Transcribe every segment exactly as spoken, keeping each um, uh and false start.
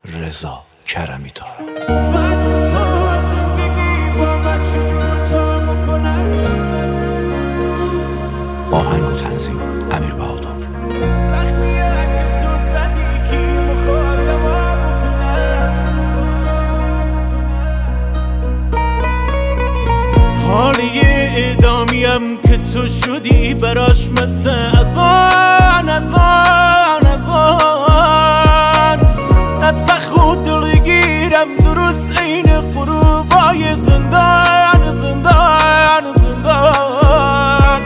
رضا کرمی تارا. آهنگ و تنظیم امیر بهادر. حالی اعدامیم که تو شدی براش مثل ازان ازان ازان نتسخ و دلگیرم درست این غروبای زندان زندان زندان.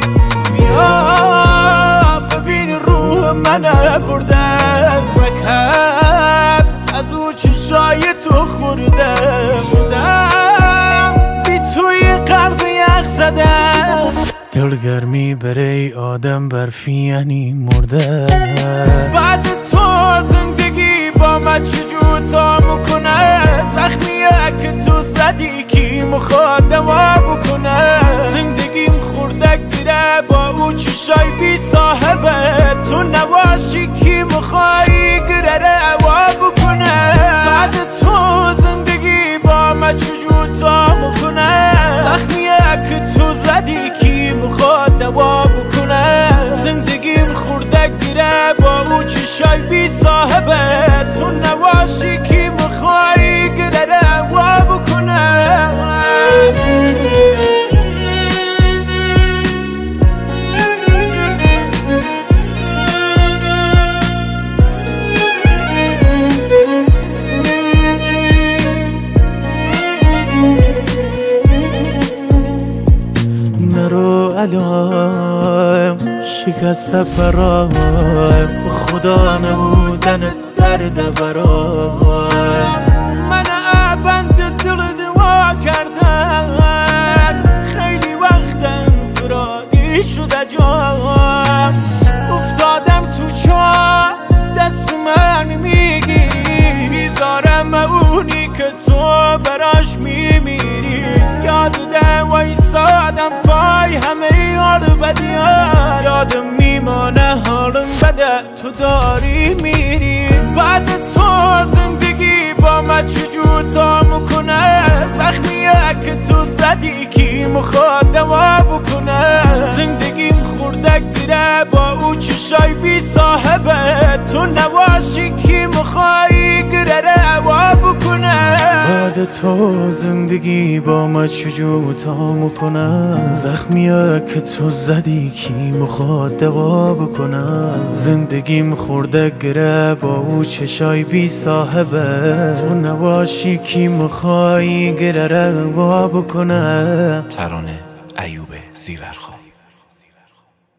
بیا ببین روح من بردن رکب از او چشای تو خورده شدم بی توی قلب یخ زدم. دلگرمی برای آدم برفی یعنی مرده. بعد تو زندگی با من چجور تا میکنه؟ زخمیه که تو زدی کی مخواد دوا بکنه؟ زندگیم خوردک گیره با او چشای بی صاحبه. تو نباشی کی مخوایی گره روا بکنه؟ بعد تو زندگی با من چجور تا میکنه؟ زخمیه که تو زدی کی مخواد دوا بکنه؟ زندگیم خوردک گیره با او چشای بی صاحبه. تو نباشی کی مخوایی گره روا بکنه؟ نرو علام شکست پرایم خدا نبودن درد برایم. من بند دل دوا کردن خیلی وقتم فرادی شده جام. افتادم تو چاه دست من میگیری بیزارم اونی که تو براش میمیری. یاد ده وایسادم پای همه یار بدیار. یادم میمانه حالم بده تو داری میری. بعد تو زندگی با من چجور تا میکنه؟ زخمیه که تو زدی کی مخواد دوا بکنه؟ زندگیم خوردک گیره با او چشای بی صاحبه. تو نباشی کی مخوایی گره روا بکنه؟ بعد تو زندگی با من چجور تا میکنه؟ زخمیه که تو زدی کی مخواد دوا بکنه؟ زندگیم خوردک گره با او چشای بی صاحبه. تو نباشی کی مخوایی گره روا بکنه؟ ترانه ایوب زیورخواه.